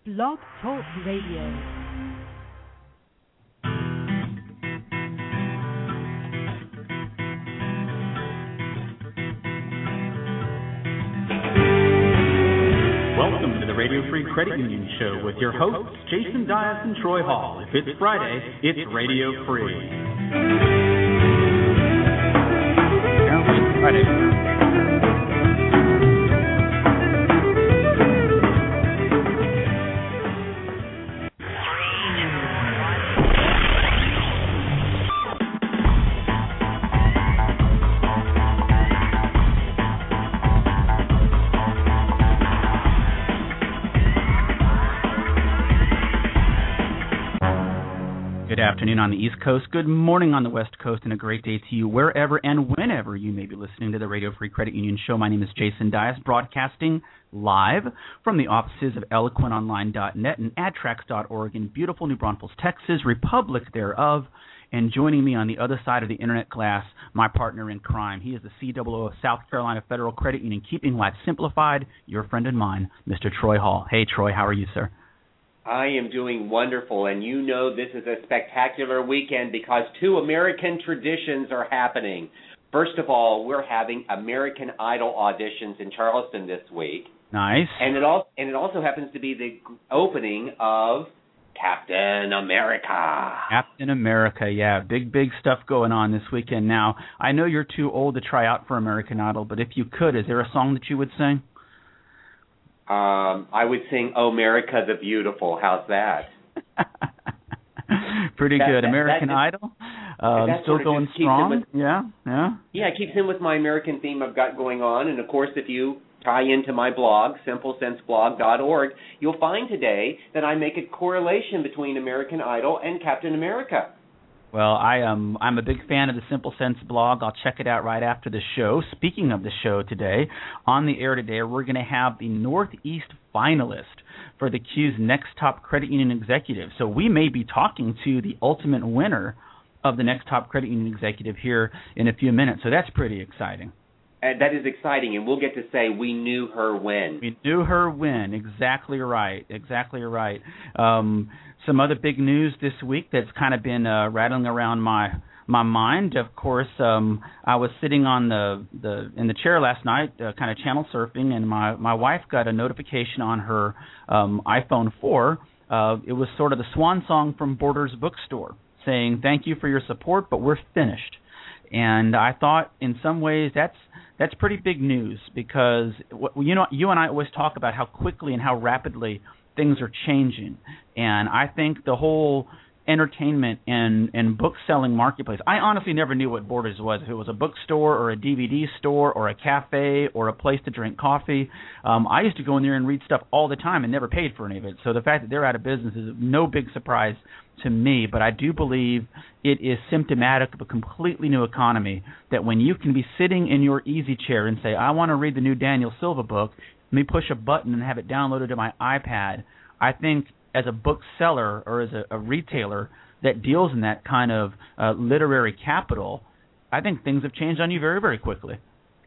Blog Talk Radio. Welcome to the Radio Free Credit Union Show with your hosts, Jason Dias and Troy Hall. If it's Friday, it's Radio Free. Friday. Good afternoon on the East Coast, good morning on the West Coast, and a great day to you wherever and whenever you may be listening to the Radio Free Credit Union Show. My name is Jason Dias, broadcasting live from the offices of eloquentonline.net and adtrax.org in beautiful New Braunfels, Texas, Republic thereof. And joining me on the other side of the internet glass, my partner in crime. He is the COO of South Carolina Federal Credit Union, keeping life simplified, your friend and mine, Mr. Troy Hall. Hey, Troy, how are you, sir? I am doing wonderful, and you know this is a spectacular weekend because two American traditions are happening. First of all, we're having American Idol auditions in Charleston this week. Nice. And it also happens to be the opening of Captain America. Captain America, yeah. Big stuff going on this weekend. Now, I know you're too old to try out for American Idol, but if you could, is there a song that you would sing? I would sing "Oh, America the Beautiful." How's that? Pretty good. American Idol, still going strong. Yeah. It keeps in with my American theme I've got going on. And, of course, if you tie into my blog, simplesensblog.org, you'll find today that I make a correlation between American Idol and Captain America. Well, I'm a big fan of the Simple Sense blog. I'll check it out right after the show. Speaking of the show today, on the air today, we're going to have the Northeast finalist for the Q's Next Top Credit Union Executive. So we may be talking to the ultimate winner of the Next Top Credit Union Executive here in a few minutes. So that's pretty exciting. And that is exciting, and we'll get to say we knew her when. We knew her when. Exactly right. Some other big news this week that's kind of been rattling around my mind. Of course, I was sitting on in the chair last night, kind of channel surfing, and my wife got a notification on her iPhone 4. It was sort of the swan song from Borders Bookstore, saying thank you for your support, but we're finished. And I thought, in some ways, that's pretty big news because you and I always talk about how quickly and how rapidly things are changing, and I think the whole entertainment and book selling marketplace. I honestly never knew what Borders was. If it was a bookstore or a DVD store or a cafe or a place to drink coffee, I used to go in there and read stuff all the time and never paid for any of it. So the fact that they're out of business is no big surprise to me, but I do believe it is symptomatic of a completely new economy that when you can be sitting in your easy chair and say, I want to read the new Daniel Silva book, let me push a button and have it downloaded to my iPad. I think as a bookseller or as a retailer that deals in that kind of literary capital, I think things have changed on you very, very quickly.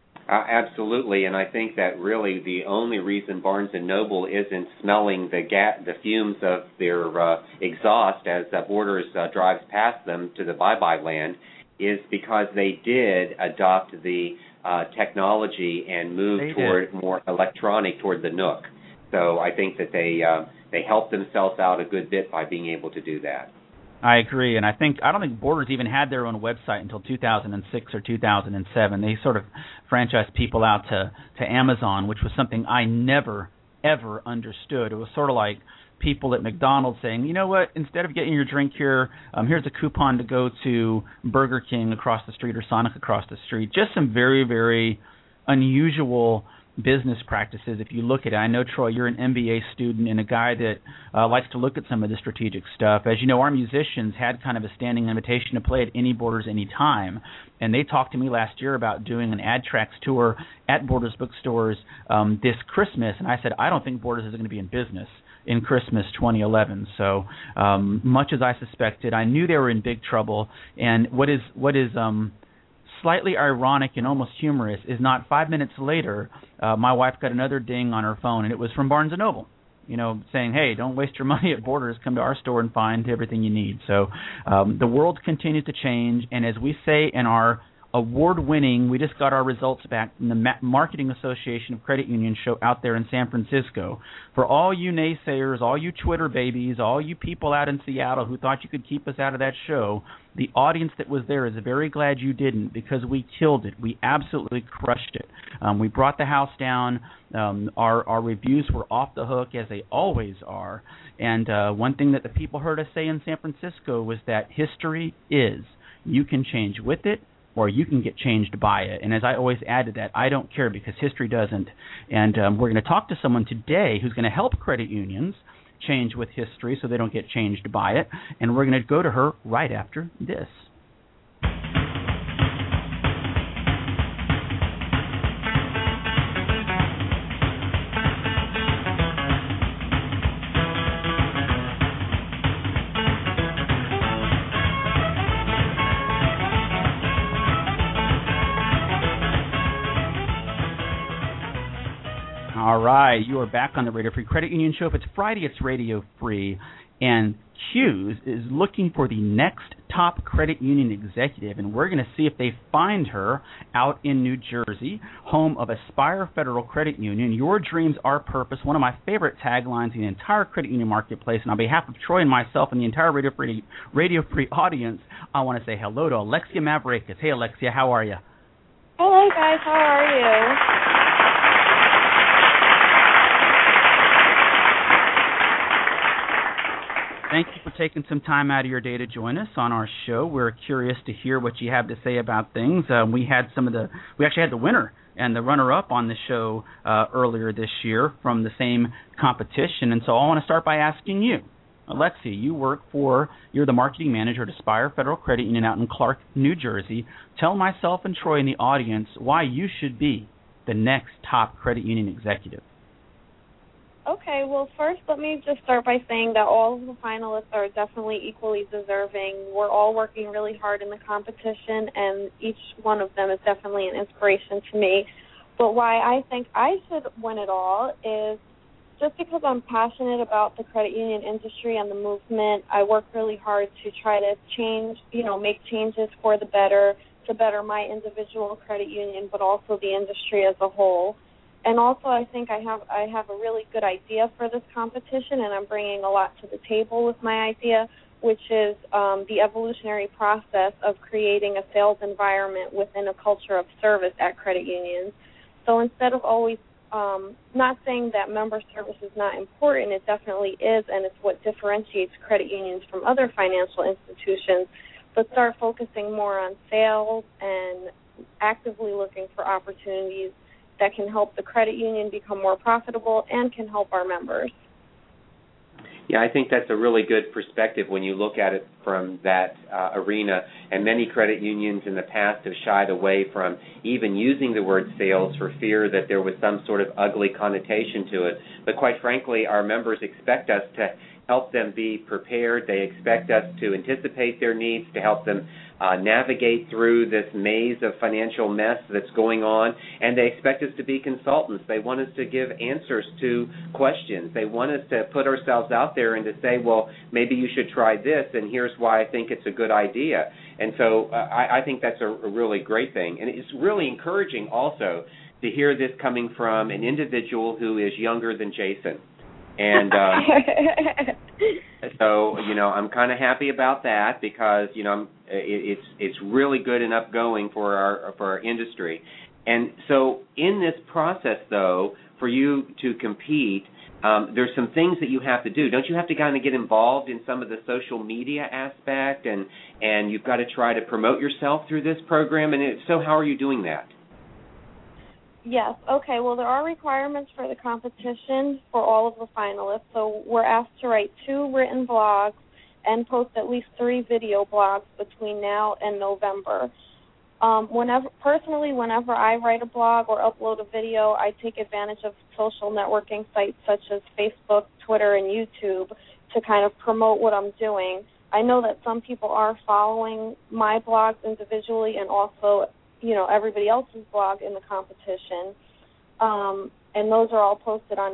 Absolutely, and I think that really the only reason Barnes & Noble isn't smelling the fumes of their exhaust as Borders drives past them to the bye-bye land is because they did adopt the technology and move toward more electronic toward the Nook. So I think that they helped themselves out a good bit by being able to do that. I agree, and I don't think Borders even had their own website until 2006 or 2007. They sort of franchised people out to Amazon, which was something I never, ever understood. It was sort of like people at McDonald's saying, you know what, instead of getting your drink here, here's a coupon to go to Burger King across the street or Sonic across the street. Just some very, very unusual business practices if you look at it. I know, Troy, you're an MBA student and a guy that likes to look at some of the strategic stuff. As you know, our musicians had kind of a standing invitation to play at any Borders any time, and they talked to me last year about doing an AdTrax tour at Borders bookstores this Christmas, and I said, I don't think Borders is going to be in business in Christmas 2011. So much as I suspected, I knew they were in big trouble, and what is slightly ironic and almost humorous is not 5 minutes later, my wife got another ding on her phone, and it was from Barnes & Noble. saying, hey, don't waste your money at Borders. Come to our store and find everything you need. So the world continues to change, and as we say in our award-winning, we just got our results back from the Marketing Association of Credit Union show out there in San Francisco. For all you naysayers, all you Twitter babies, all you people out in Seattle who thought you could keep us out of that show, the audience that was there is very glad you didn't, because we killed it. We absolutely crushed it. We brought the house down. Our reviews were off the hook, as they always are. And one thing that the people heard us say in San Francisco was that history is. You can change with it, or you can get changed by it. And as I always add to that, I don't care, because history doesn't. And we're going to talk to someone today who's going to help credit unions change with history so they don't get changed by it. And we're going to go to her right after this. All right, you are back on the Radio Free Credit Union Show. If it's Friday, it's Radio Free. And Hughes is looking for the next top credit union executive, and we're going to see if they find her out in New Jersey, home of Aspire Federal Credit Union. Your dreams, our purpose, one of my favorite taglines in the entire credit union marketplace. And on behalf of Troy and myself and the entire Radio Free audience, I want to say hello to Alexia Mavrakis. Hey, Alexia, how are you? Hello, guys. How are you? Thank you for taking some time out of your day to join us on our show. We're curious to hear what you have to say about things. We actually had the winner and the runner-up on the show earlier this year from the same competition. And so I want to start by asking you, Alexia, you're the marketing manager at Aspire Federal Credit Union out in Clark, New Jersey. Tell myself and Troy and the audience why you should be the next top credit union executive. Okay, well, first let me just start by saying that all of the finalists are definitely equally deserving. We're all working really hard in the competition, and each one of them is definitely an inspiration to me. But why I think I should win it all is just because I'm passionate about the credit union industry and the movement. I work really hard to try to make changes for the better, to better my individual credit union, but also the industry as a whole. And also, I think I have a really good idea for this competition, and I'm bringing a lot to the table with my idea, which is the evolutionary process of creating a sales environment within a culture of service at credit unions. So instead of always not saying that member service is not important, it definitely is, and it's what differentiates credit unions from other financial institutions, but start focusing more on sales and actively looking for opportunities that can help the credit union become more profitable and can help our members. Yeah, I think that's a really good perspective when you look at it from that arena. And many credit unions in the past have shied away from even using the word sales for fear that there was some sort of ugly connotation to it. But quite frankly, our members expect us to help them be prepared. They expect us to anticipate their needs, to help them navigate through this maze of financial mess that's going on, and they expect us to be consultants. They want us to give answers to questions. They want us to put ourselves out there and to say, well, maybe you should try this, and here's why I think it's a good idea. And so I think that's a really great thing. And it's really encouraging also to hear this coming from an individual who is younger than Jason. And so, I'm kind of happy about that because, it's really good and upgoing for our industry. And so in this process, though, for you to compete, there's some things that you have to do. Don't you have to kind of get involved in some of the social media aspect, and you've got to try to promote yourself through this program? And if so, how are you doing that? Yes. Okay. Well, there are requirements for the competition for all of the finalists. So we're asked to write 2 written blogs and post at least 3 video blogs between now and November. Whenever I write a blog or upload a video, I take advantage of social networking sites such as Facebook, Twitter, and YouTube to kind of promote what I'm doing. I know that some people are following my blogs individually and also everybody else's blog in the competition. and those are all posted on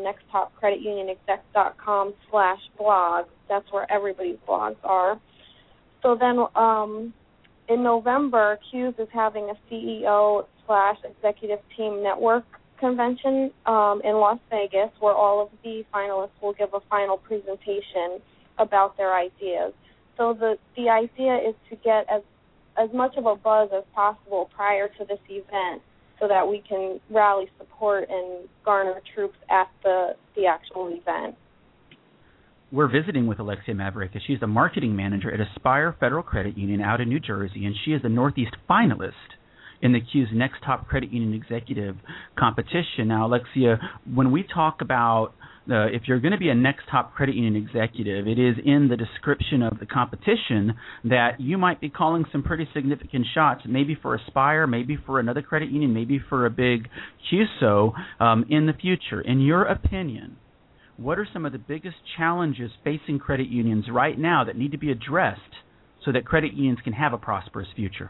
nexttopcreditunionexec.com/blog. That's where everybody's blogs are. So then in November, CUES is having a CEO/executive team network convention in Las Vegas, where all of the finalists will give a final presentation about their ideas. So the idea is to get as much of a buzz as possible prior to this event so that we can rally support and garner troops at the actual event. We're visiting with Alexia Mavrakis. She's the marketing manager at Aspire Federal Credit Union out in New Jersey, and she is the Northeast finalist in the CUES Next Top Credit Union Executive competition. Now, Alexia, when we talk about if you're going to be a Next Top Credit Union Executive, it is in the description of the competition that you might be calling some pretty significant shots, maybe for Aspire, maybe for another credit union, maybe for a big CUSO in the future. In your opinion, what are some of the biggest challenges facing credit unions right now that need to be addressed so that credit unions can have a prosperous future?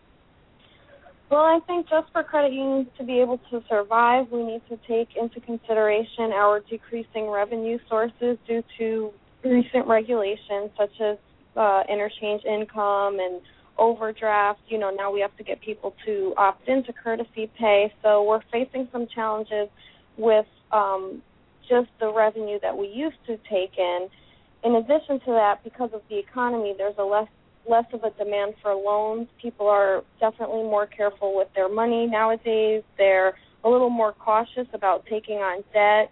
Well, I think just for credit unions to be able to survive, we need to take into consideration our decreasing revenue sources due to recent regulations such as interchange income and overdraft. Now we have to get people to opt into courtesy pay. So we're facing some challenges with just the revenue that we used to take in. In addition to that, because of the economy, there's less of a demand for loans. People are definitely more careful with their money nowadays. They're a little more cautious about taking on debt.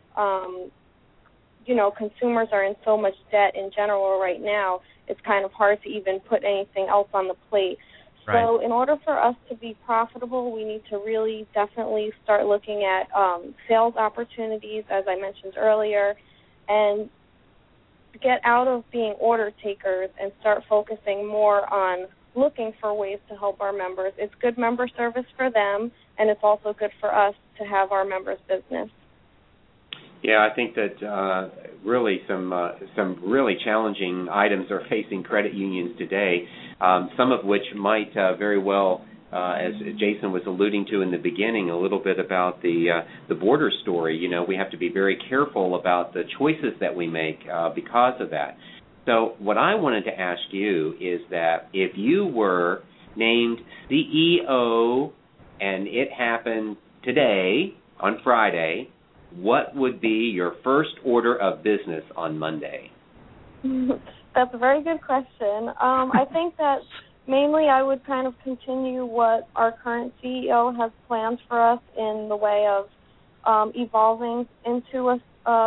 Consumers are in so much debt in general right now, it's kind of hard to even put anything else on the plate. Right. So in order for us to be profitable, we need to really definitely start looking at sales opportunities, as I mentioned earlier, and get out of being order takers and start focusing more on looking for ways to help our members. It's good member service for them, and it's also good for us to have our members' business. Yeah, I think that really some really challenging items are facing credit unions today, some of which might very well, as Jason was alluding to in the beginning, a little bit about the border story. We have to be very careful about the choices that we make because of that. So what I wanted to ask you is that if you were named CEO and it happened today, on Friday, what would be your first order of business on Monday? That's a very good question. I think that mainly I would kind of continue what our current CEO has planned for us in the way of evolving into a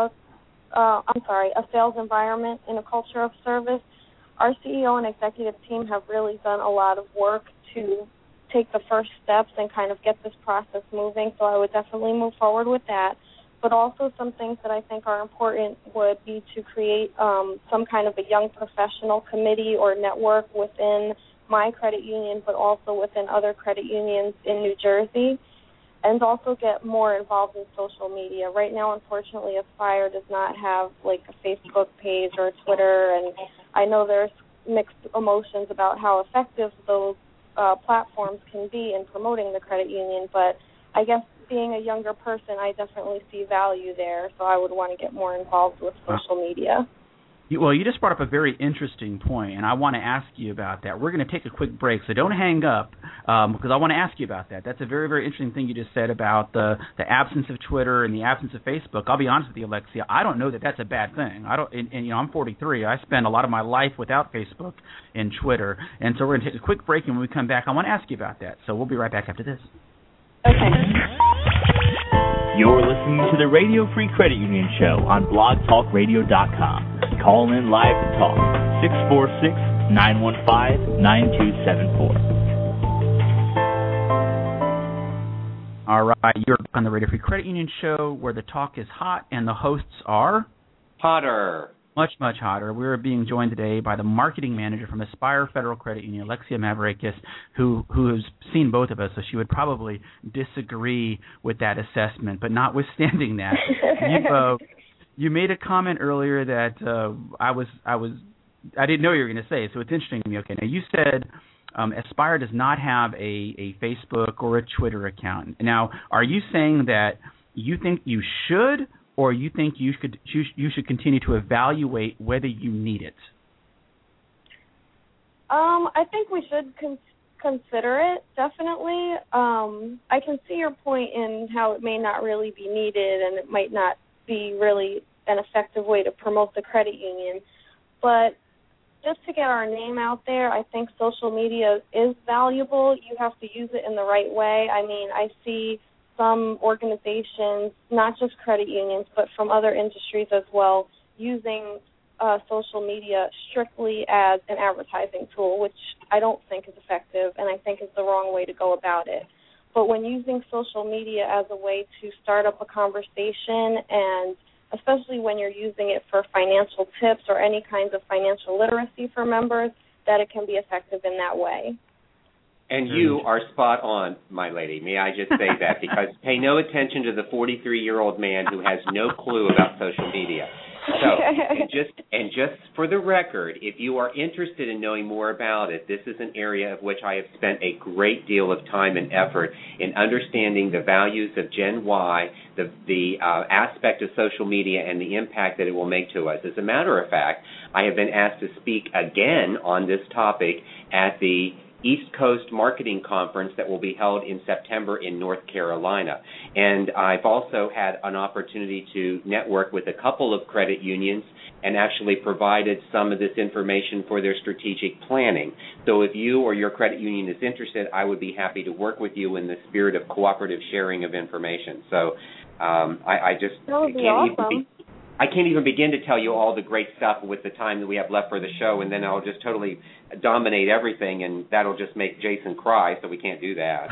sales environment in a culture of service. Our CEO and executive team have really done a lot of work to take the first steps and kind of get this process moving, so I would definitely move forward with that. But also some things that I think are important would be to create some kind of a young professional committee or network within my credit union, but also within other credit unions in New Jersey, and also get more involved in social media. Right now, unfortunately, Aspire does not have like a Facebook page or a Twitter, and I know there's mixed emotions about how effective those platforms can be in promoting the credit union, but I guess being a younger person, I definitely see value there, so I would want to get more involved with social media. Well, you just brought up a very interesting point, and I want to ask you about that. We're going to take a quick break, so don't hang up, because I want to ask you about that. That's a very, very interesting thing you just said about the absence of Twitter and the absence of Facebook. I'll be honest with you, Alexia, I don't know that that's a bad thing. I'm 43. I spend a lot of my life without Facebook and Twitter, and so we're going to take a quick break, and when we come back, I want to ask you about that. So we'll be right back after this. Okay. You're listening to the Radio Free Credit Union Show on blogtalkradio.com. Call in live to talk, 646-915-9274. All right, you're on the Radio Free Credit Union Show where the talk is hot and the hosts are? Hotter. Much, much hotter. We're being joined today by the marketing manager from Aspire Federal Credit Union, Alexia Mavrakis, who has seen both of us, so she would probably disagree with that assessment. But notwithstanding that, you made a comment earlier that I didn't know you were going to say, so it's interesting to me. Okay, now you said Aspire does not have a Facebook or a Twitter account. Now, are you saying that you think you should, or you think you should continue to evaluate whether you need it? I think we should consider it, definitely. I can see your point in how it may not really be needed and it might not be really an effective way to promote the credit union. But just to get our name out there, I think social media is valuable. You have to use it in the right way. I mean, I see some organizations, not just credit unions, but from other industries as well, using social media strictly as an advertising tool, which I don't think is effective and I think is the wrong way to go about it. But when using social media as a way to start up a conversation, and especially when you're using it for financial tips or any kinds of financial literacy for members, that it can be effective in that way. And you are spot on, my lady. May I just say that? Because pay no attention to the 43-year-old man who has no clue about social media. So, and just for the record, if you are interested in knowing more about it, this is an area of which I have spent a great deal of time and effort in understanding the values of Gen Y, the aspect of social media, and the impact that it will make to us. As a matter of fact, I have been asked to speak again on this topic at the East Coast Marketing Conference that will be held in September in North Carolina. And I've also had an opportunity to network with a couple of credit unions and actually provided some of this information for their strategic planning. So if you or your credit union is interested, I would be happy to work with you in the spirit of cooperative sharing of information. So I just I can't even begin to tell you all the great stuff with the time that we have left for the show, and then I'll just totally dominate everything, and that'll just make Jason cry, so we can't do that.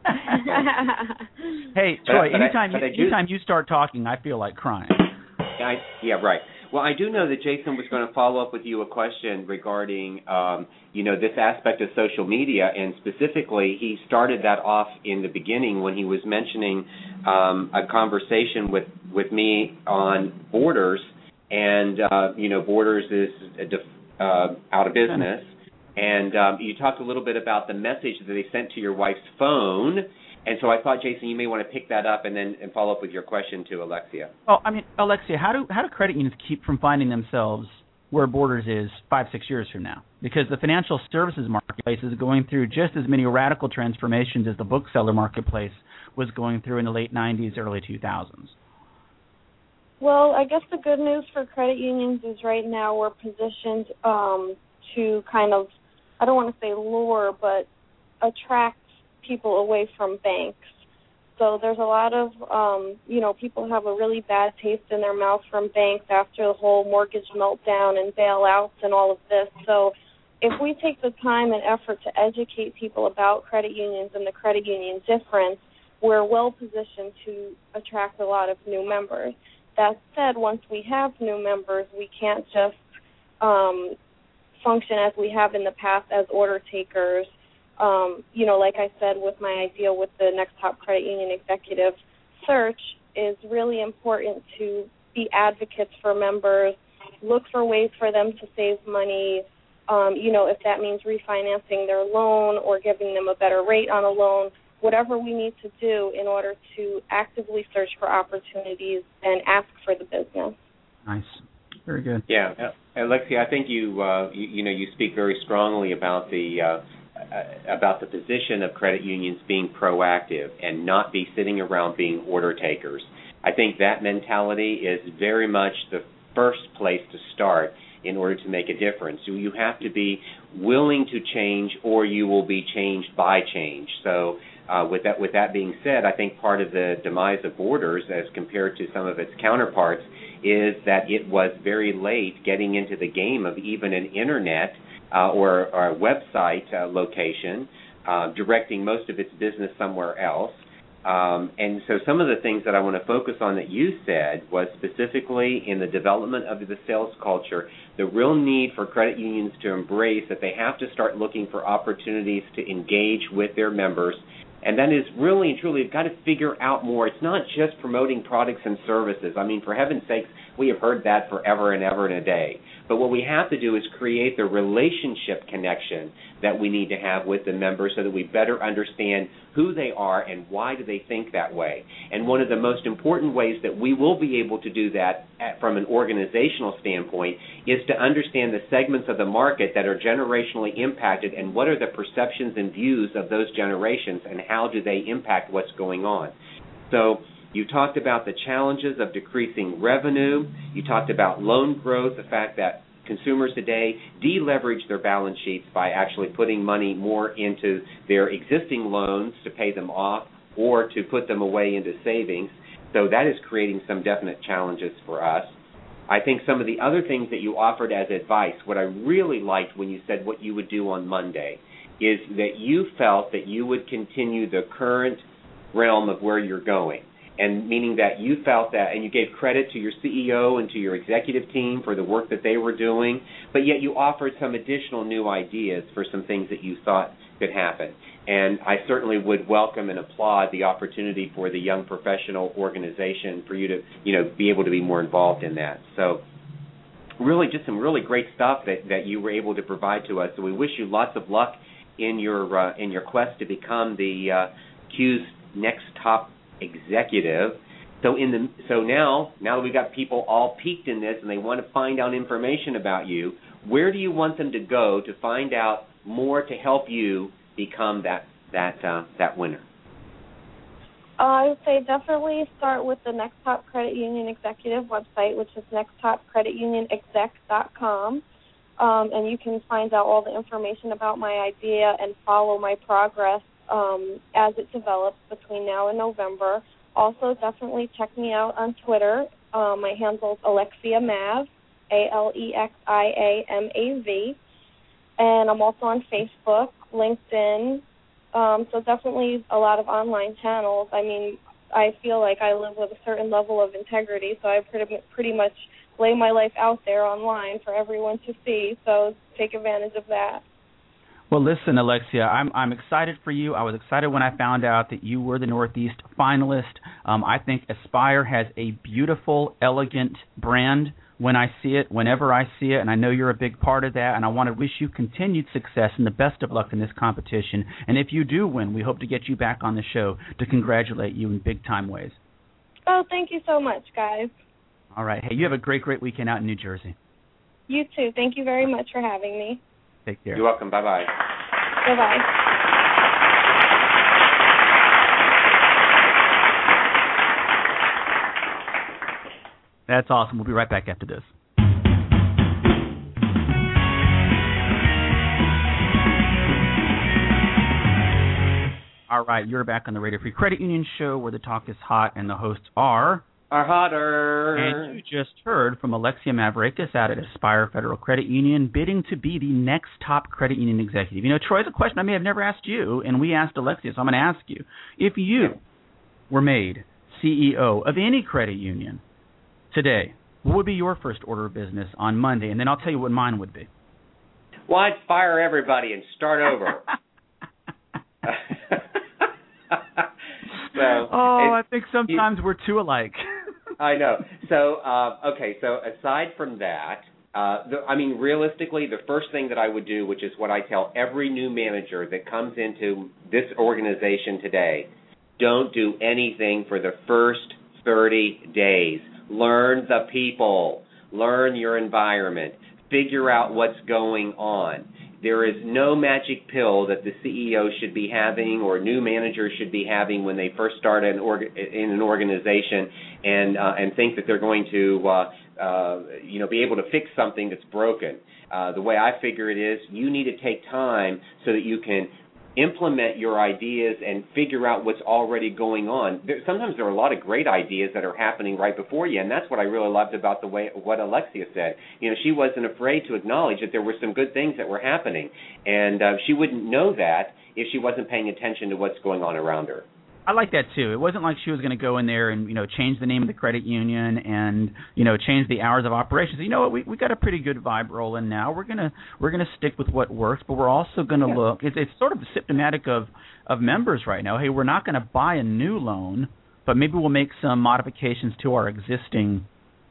Hey, Troy, anytime you start talking, I feel like crying. Yeah, right. Well, I do know that Jason was going to follow up with you a question regarding, this aspect of social media, and specifically, he started that off in the beginning when he was mentioning a conversation with me on Borders, and Borders is out of business, and you talked a little bit about the message that they sent to your wife's phone. And so I thought, Jason, you may want to pick that up and follow up with your question to Alexia. Well, I mean, Alexia, how do credit unions keep from finding themselves where Borders is 5-6 years from now? Because the financial services marketplace is going through just as many radical transformations as the bookseller marketplace was going through in the late 90s, early 2000s. Well, I guess the good news for credit unions is right now we're positioned to kind of, I don't want to say lure, but attract people away from banks. So there's a lot of, people have a really bad taste in their mouth from banks after the whole mortgage meltdown and bailouts and all of this. So if we take the time and effort to educate people about credit unions and the credit union difference, we're well positioned to attract a lot of new members. That said, once we have new members, we can't just function as we have in the past as order takers. Like I said, with my idea with the Next Top Credit Union Executive Search, is really important to be advocates for members, look for ways for them to save money, if that means refinancing their loan or giving them a better rate on a loan, whatever we need to do in order to actively search for opportunities and ask for the business. Nice. Very good. Yeah. Alexia, I think you speak very strongly about the position of credit unions being proactive and not be sitting around being order takers. I think that mentality is very much the first place to start in order to make a difference. So you have to be willing to change, or you will be changed by change. So with that being said, I think part of the demise of Borders as compared to some of its counterparts is that it was very late getting into the game of even an internet or a website location, directing most of its business somewhere else. And so some of the things that I want to focus on that you said was specifically in the development of the sales culture, the real need for credit unions to embrace that they have to start looking for opportunities to engage with their members. And that is really and truly, they've got to figure out more. It's not just promoting products and services. I mean, for heaven's sakes, we have heard that forever and ever and a day. But what we have to do is create the relationship connection that we need to have with the members so that we better understand who they are and why do they think that way. And one of the most important ways that we will be able to do that from an organizational standpoint is to understand the segments of the market that are generationally impacted and what are the perceptions and views of those generations and how do they impact what's going on. So you talked about the challenges of decreasing revenue. You talked about loan growth, the fact that consumers today deleverage their balance sheets by actually putting money more into their existing loans to pay them off or to put them away into savings. So that is creating some definite challenges for us. I think some of the other things that you offered as advice, what I really liked when you said what you would do on Monday, is that you felt that you would continue the current realm of where you're going. And meaning that you felt that, and you gave credit to your CEO and to your executive team for the work that they were doing, but yet you offered some additional new ideas for some things that you thought could happen. And I certainly would welcome and applaud the opportunity for the Young Professional Organization for you to, be able to be more involved in that. So really just some really great stuff that you were able to provide to us. So we wish you lots of luck in your quest to become the Q's next top executive. So now that we've got people all peaked in this and they want to find out information about you, where do you want them to go to find out more to help you become that winner? I would say definitely start with the Next Top Credit Union Executive website, which is nexttopcreditunionexec.com. And you can find out all the information about my idea and follow my progress as it develops between now and November. Also, definitely check me out on Twitter. My handle is Alexia Mav, ALEXIAMAV. And I'm also on Facebook, LinkedIn. So definitely a lot of online channels. I mean, I feel like I live with a certain level of integrity, so I pretty much lay my life out there online for everyone to see. So take advantage of that. Well, listen, Alexia, I'm excited for you. I was excited when I found out that you were the Northeast finalist. I think Aspire has a beautiful, elegant brand when I see it, whenever I see it, and I know you're a big part of that, and I want to wish you continued success and the best of luck in this competition. And if you do win, we hope to get you back on the show to congratulate you in big-time ways. Oh, thank you so much, guys. All right. Hey, you have a great weekend out in New Jersey. You too. Thank you very much for having me. Take care. You're welcome. Bye-bye. Bye-bye. That's awesome. We'll be right back after this. All right, you're back on the Radio Free Credit Union show where the talk is hot and the hosts are hotter. And you just heard from Alexia Mavrakis out at Aspire Federal Credit Union bidding to be the next top credit union executive. Troy, it's a question I may have never asked you, and we asked Alexia, so I'm going to ask you. If you were made CEO of any credit union today, what would be your first order of business on Monday? And then I'll tell you what mine would be. Well, I'd fire everybody and start over. I think sometimes we're too alike. I know. So, so aside from that, realistically, the first thing that I would do, which is what I tell every new manager that comes into this organization today, don't do anything for the first 30 days. Learn the people. Learn your environment. Figure out what's going on. There is no magic pill that the CEO should be having or new managers should be having when they first start in an organization and think that they're going to be able to fix something that's broken. The way I figure it is you need to take time so that you can implement your ideas and figure out what's already going on. Sometimes there are a lot of great ideas that are happening right before you, and that's what I really loved about what Alexia said. She wasn't afraid to acknowledge that there were some good things that were happening, and she wouldn't know that if she wasn't paying attention to what's going on around her. I like that too. It wasn't like she was going to go in there and change the name of the credit union and change the hours of operations. You know what? We got a pretty good vibe rolling now. We're gonna stick with what works, but we're also going to look. It's sort of symptomatic of members right now. Hey, we're not going to buy a new loan, but maybe we'll make some modifications to our existing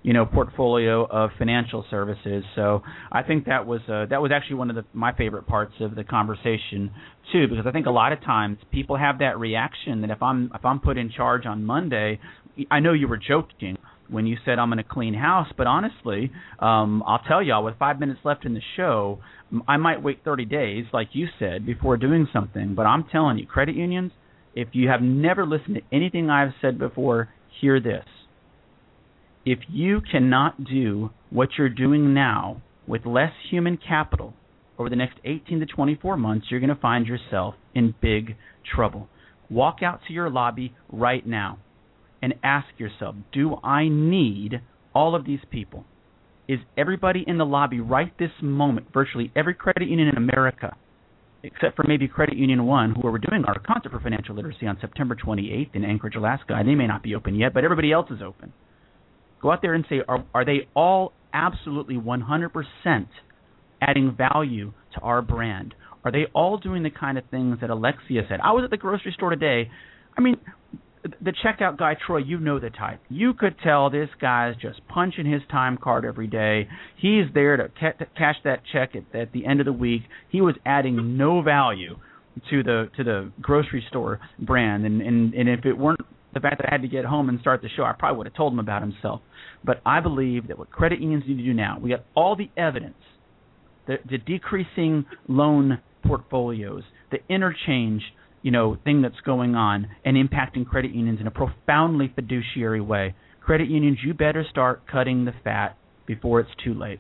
portfolio of financial services. So I think that was actually one of my favorite parts of the conversation too, because I think a lot of times people have that reaction that if I'm put in charge on Monday, I know you were joking when you said I'm going to clean house, but honestly, I'll tell y'all, with 5 minutes left in the show, I might wait 30 days, like you said, before doing something. But I'm telling you, credit unions, if you have never listened to anything I've said before, hear this. If you cannot do what you're doing now with less human capital over the next 18 to 24 months, you're going to find yourself in big trouble. Walk out to your lobby right now and ask yourself, do I need all of these people? Is everybody in the lobby right this moment, virtually every credit union in America, except for maybe Credit Union 1, who are doing our concert for financial literacy on September 28th in Anchorage, Alaska, and they may not be open yet, but everybody else is open. Go out there and say, are they all absolutely 100% adding value to our brand? Are they all doing the kind of things that Alexia said? I was at the grocery store today. I mean, the checkout guy, Troy, you know the type. You could tell this guy's just punching his time card every day. He's there to cash that check at the end of the week. He was adding no value to the grocery store brand. And if it weren't the fact that I had to get home and start the show, I probably would have told him about himself. But I believe that what credit unions need to do now, we got all the evidence, the decreasing loan portfolios, the interchange, thing that's going on and impacting credit unions in a profoundly fiduciary way. Credit unions, you better start cutting the fat before it's too late.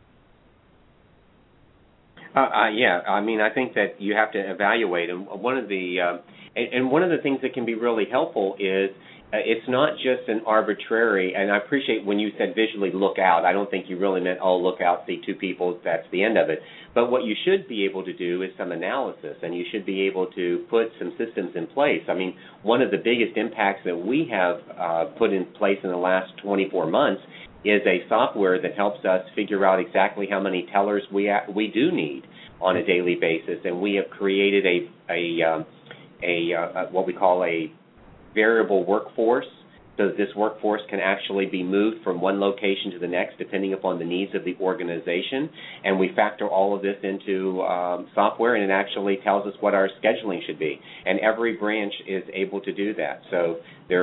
Yeah, I mean, I think that you have to evaluate, and one of the things that can be really helpful is it's not just an arbitrary, and I appreciate when you said visually look out. I don't think you really meant, look out, see two people, that's the end of it. But what you should be able to do is some analysis, and you should be able to put some systems in place. I mean, one of the biggest impacts that we have put in place in the last 24 months is a software that helps us figure out exactly how many tellers we do need on a daily basis, and we have created a what we call a variable workforce, so that this workforce can actually be moved from one location to the next depending upon the needs of the organization. And we factor all of this into software, and it actually tells us what our scheduling should be. And every branch is able to do that. So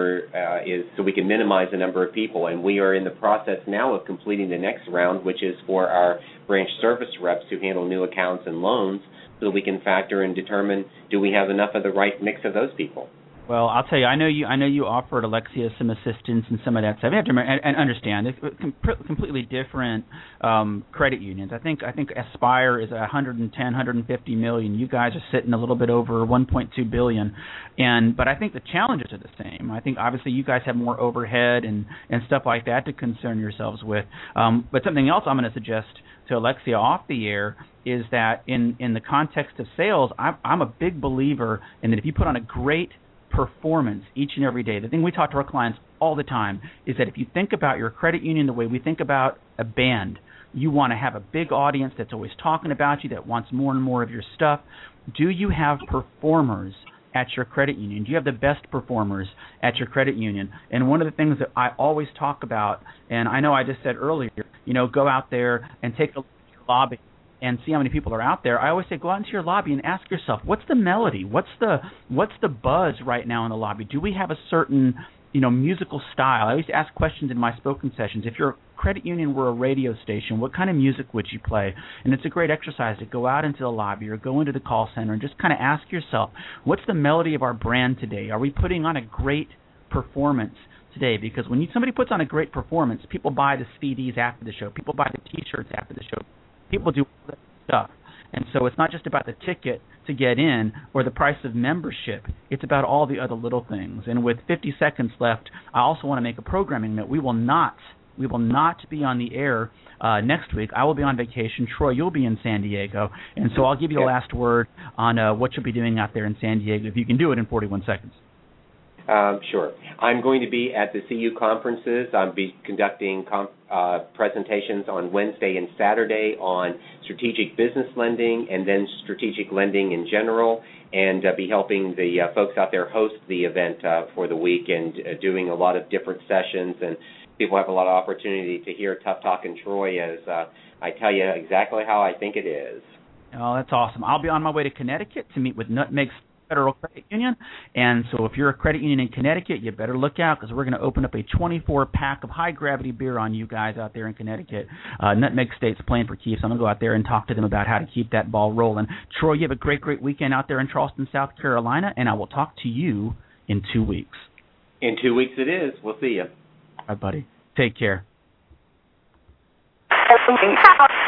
so we can minimize the number of people. And we are in the process now of completing the next round, which is for our branch service reps who handle new accounts and loans, so that we can factor and determine, do we have enough of the right mix of those people? Well, I'll tell you, I know you offered Alexia some assistance and some of that stuff. You have to remember and understand, it's completely different credit unions. I think Aspire is 110, 150 million. You guys are sitting a little bit over 1.2 billion, but I think the challenges are the same. I think obviously you guys have more overhead and stuff like that to concern yourselves with. But something else I'm going to suggest to Alexia off the air is that in the context of sales, I'm a big believer in that if you put on a great performance each and every day. The thing we talk to our clients all the time is that if you think about your credit union the way we think about a band, you want to have a big audience that's always talking about you, that wants more and more of your stuff. Do you have performers at your credit union? Do you have the best performers at your credit union? And one of the things that I always talk about, and I know I just said earlier, go out there and take a look at your lobby and see how many people are out there. I always say, go out into your lobby and ask yourself, what's the melody? What's the buzz right now in the lobby? Do we have a certain, musical style? I always ask questions in my spoken sessions. If your credit union were a radio station, what kind of music would you play? And it's a great exercise to go out into the lobby or go into the call center and just kind of ask yourself, what's the melody of our brand today? Are we putting on a great performance today? Because when somebody puts on a great performance, people buy the CDs after the show. People buy the T-shirts after the show. People do all that stuff. And so it's not just about the ticket to get in or the price of membership. It's about all the other little things. And with 50 seconds left, I also want to make a programming note. We will not be on the air next week. I will be on vacation. Troy, you'll be in San Diego. And so I'll give you the last word on what you'll be doing out there in San Diego, if you can do it in 41 seconds. Sure. I'm going to be at the CU conferences. I'll be conducting presentations on Wednesday and Saturday on strategic business lending and then strategic lending in general, and be helping the folks out there host the event for the week and doing a lot of different sessions and people have a lot of opportunity to hear Tough Talkin' Troy as I tell you exactly how I think it is. Oh, that's awesome. I'll be on my way to Connecticut to meet with Nutmeg Federal Credit Union, and so if you're a credit union in Connecticut, you better look out because we're going to open up a 24-pack of high-gravity beer on you guys out there in Connecticut. Nutmeg State's playing for keeps. I'm going to go out there and talk to them about how to keep that ball rolling. Troy, you have a great, great weekend out there in Charleston, South Carolina, and I will talk to you in 2 weeks. In 2 weeks it is. We'll see you. All right, buddy. Take care.